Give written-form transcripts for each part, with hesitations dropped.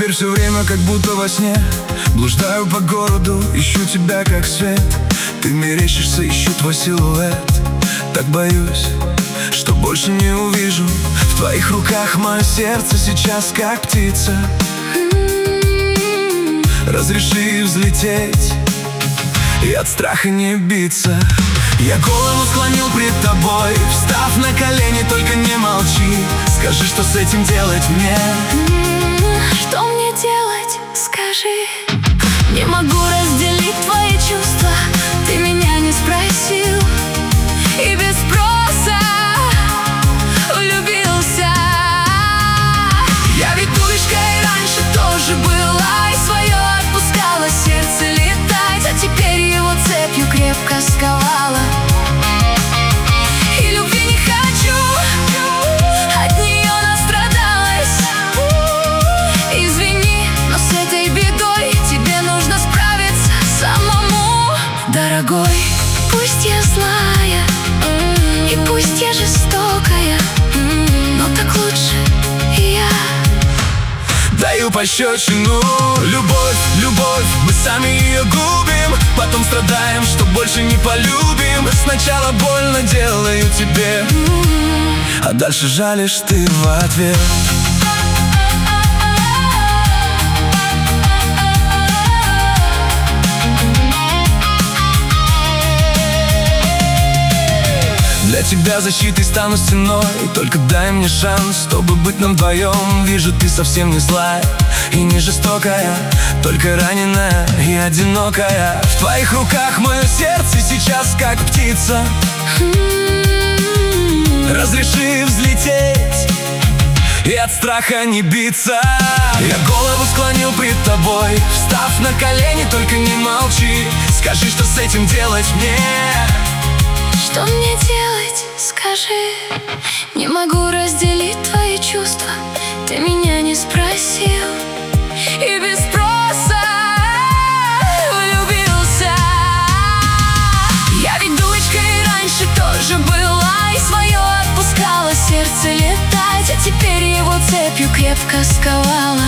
Теперь все время как будто во сне. Блуждаю по городу, ищу тебя как свет. Ты мерещишься, ищу твой силуэт. Так боюсь, что больше не увижу. В твоих руках мое сердце сейчас как птица. Разреши взлететь и от страха не биться. Я голову склонил пред тобой, встав на колени, только не молчи. Скажи, что с этим делать мне? Что мне делать, скажи. Не могу разделить твои чувства. Ты меня не спросил и без спроса влюбился. Я ведь дурочка и раньше тоже была, и свое отпускала сердце летать. А теперь его цепью крепко сковала. И любви не хочу, от нее настрадалась. Извини, но с этой бедой тебе нужно справиться самому. Дорогой, пусть я злая, и пусть я жестокая, но так лучше я. Даю пощечину. Любовь, любовь, мы сами ее губим. Потом страдаем, что больше не полюбим. Сначала больно делаю тебе, а дальше жалишь ты в ответ. Для тебя защитой стану стеной. Только дай мне шанс, чтобы быть нам вдвоем. Вижу, ты совсем не злая и не жестокая, только раненая и одинокая. В твоих руках мое сердце сейчас как птица. Разреши взлететь и от страха не биться. Я голову склонил пред тобой, встав на колени, только не молчи. Скажи, что с этим делать мне? Что мне делать, скажи. Не могу разделить твои чувства. Ты меня не спросил и без спроса влюбился. Я ведь дурочка и раньше тоже была, и свое отпускала сердце летать. А теперь его цепью крепко сковала.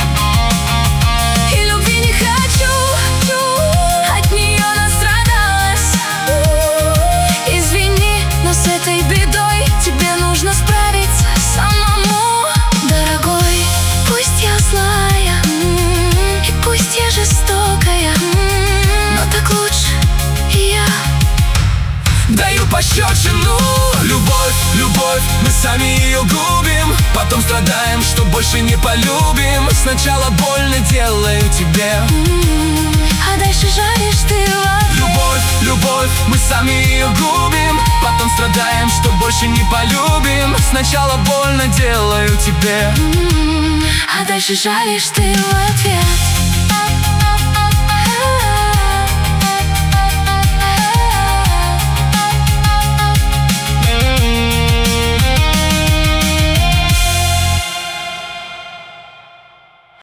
И любви не хочу, от нее настрадалась. Извини, но с этой бедой тебе нужно справиться самому. Дорогой, пусть я злая, и пусть я жестокая, но так лучше я. Даю пощечину. Любовь, любовь, мы сами ее губим. Потом страдаем, что больше не полюбим. Сначала больно делаю тебе, а дальше жалишь ты в ответ. Любовь, любовь, мы сами ее губим. Потом страдаем, что больше не полюбим. Сначала больно делаю тебе, а дальше жалишь ты в ответ.